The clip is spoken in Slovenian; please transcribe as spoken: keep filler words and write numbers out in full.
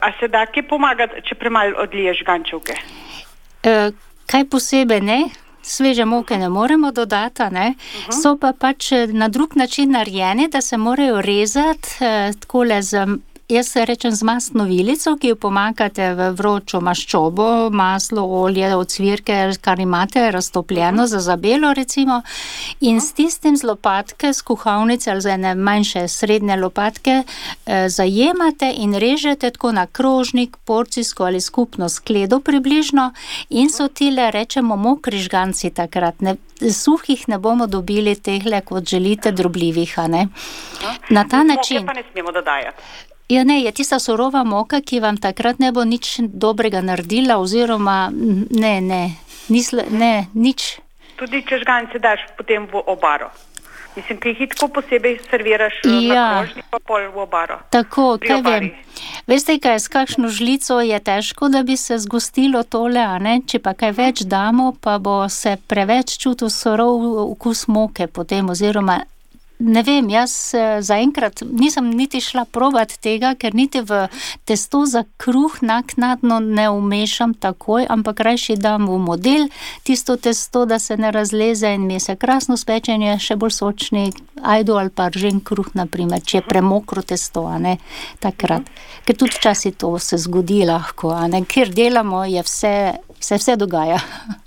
A se da kje pomagati, če premalo odliješ žgančevke? E, kaj posebej ne? Sveže moke ne moremo dodati, ne? Uh-huh. So pa pač na drug način narejene, da se morajo rezati eh, takole z, jaz se rečem z mastno vilico, ki jo pomagate v vročo maščobo, maslo, olje, ocvirke, kar imate raztopljeno uh-huh. za zabelo recimo, in uh-huh. s tistim z lopatke, z kuhalnice ali z ene manjše srednje lopatke eh, zajemate in režete tako na krožnik, porcijsko ali skupno skledo približno in so tile, rečemo, mokri žganci takrat, ne, suhih ne bomo dobili tehle, kot želite, drobljivih, a ne. Na ta način. Moke pa ne smemo dodajati. Ja, ne, je tista surova moka, ki vam takrat ne bo nič dobrega naredila, oziroma ne, ne, nisle, ne, nič. Tudi če žgance daš potem v obaro. Mislim, ki jih tako posebej serviraš ja. na krožnik, pa pol v obaro. Tako, kaj vem. Veste kaj, s kakšno žlico je težko, da bi se zgostilo tole, a ne? Če pa kaj več damo, pa bo se preveč čutil surov okus moke potem, oziroma ne vem, jaz zaenkrat nisem niti šla probat tega, ker niti v testo za kruh naknadno ne umešam takoj, ampak rajši dam v model tisto testo, da se ne razleze in mi se krasno spečenje še bolj sočni ajdo ali pa ržen kruh, naprimer, če je premokro testo, a ne, takrat. Ker tudi časi to se zgodi lahko, a ne, ker delamo, je vse, se vse dogaja.